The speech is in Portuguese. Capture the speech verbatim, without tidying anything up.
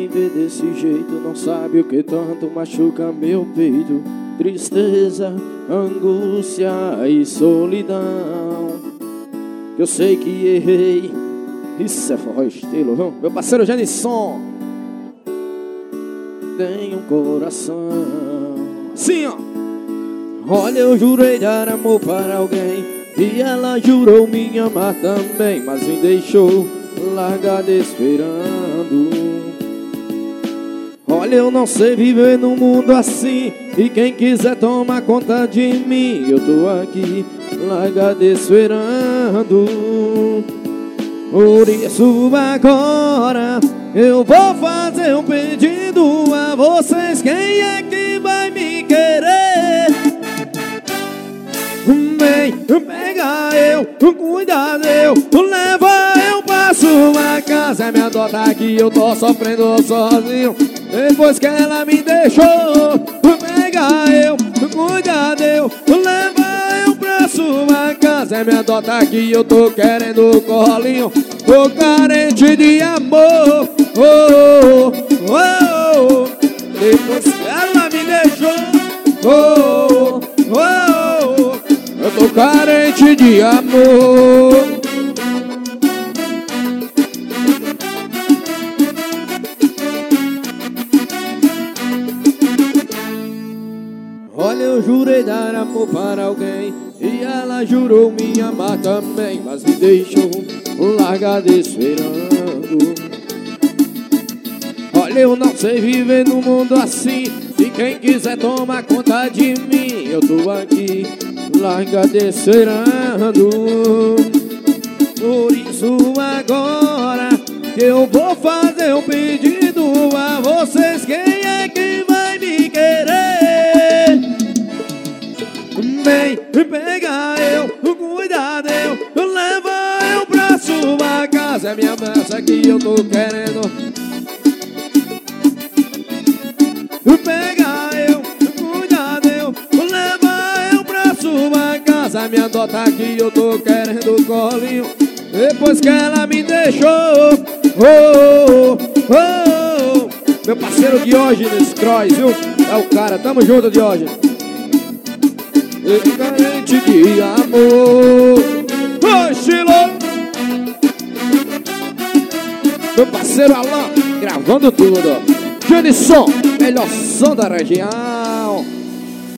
me vê desse jeito, não sabe o que tanto machuca meu peito. Tristeza, angústia e solidão. Eu sei que errei. Isso é forró estilo, viu? Meu parceiro Janisson tem um coração assim, ó. Olha, eu jurei dar amor para alguém e ela jurou me amar também, mas me deixou largada esperando. Olha, eu não sei viver num mundo assim, e quem quiser tomar conta de mim, eu tô aqui largada esperando. Por isso agora eu vou fazer um pedido a vocês. Quem é que vai me querer? Vem, pega eu, cuida eu, leva eu pra sua casa. Me adota aqui, eu tô sofrendo sozinho depois que ela me deixou. Pega eu, cuida eu, leva eu pra sua casa. Me adota aqui, eu tô querendo colinho, tô carente de amor. Oh, oh, oh. Depois que ela me deixou, oh, oh, oh. Eu tô carente de amor. Olha, eu jurei dar amor para alguém e ela jurou me amar também, mas me deixou largada esperando. Olha, eu não sei viver num mundo assim, e quem quiser tomar conta de mim, eu tô aqui largada esperando. Por isso agora que eu vou fazer um pedido a vocês. Quem é que vai me querer? Vem, pega eu, cuida eu, leva eu pra sua casa. É minha massa que eu tô querendo. Pega eu, cuida eu, leva eu pra sua casa. Me adota aqui, eu tô querendo colinho depois que ela me deixou. Oh, oh, oh. Meu parceiro Diógenes Croix, viu? É o cara, tamo junto, Diógenes. Eu carente de amor. Oxi, louco. Meu parceiro Alan, gravando tudo. Janisson, melhor som da região.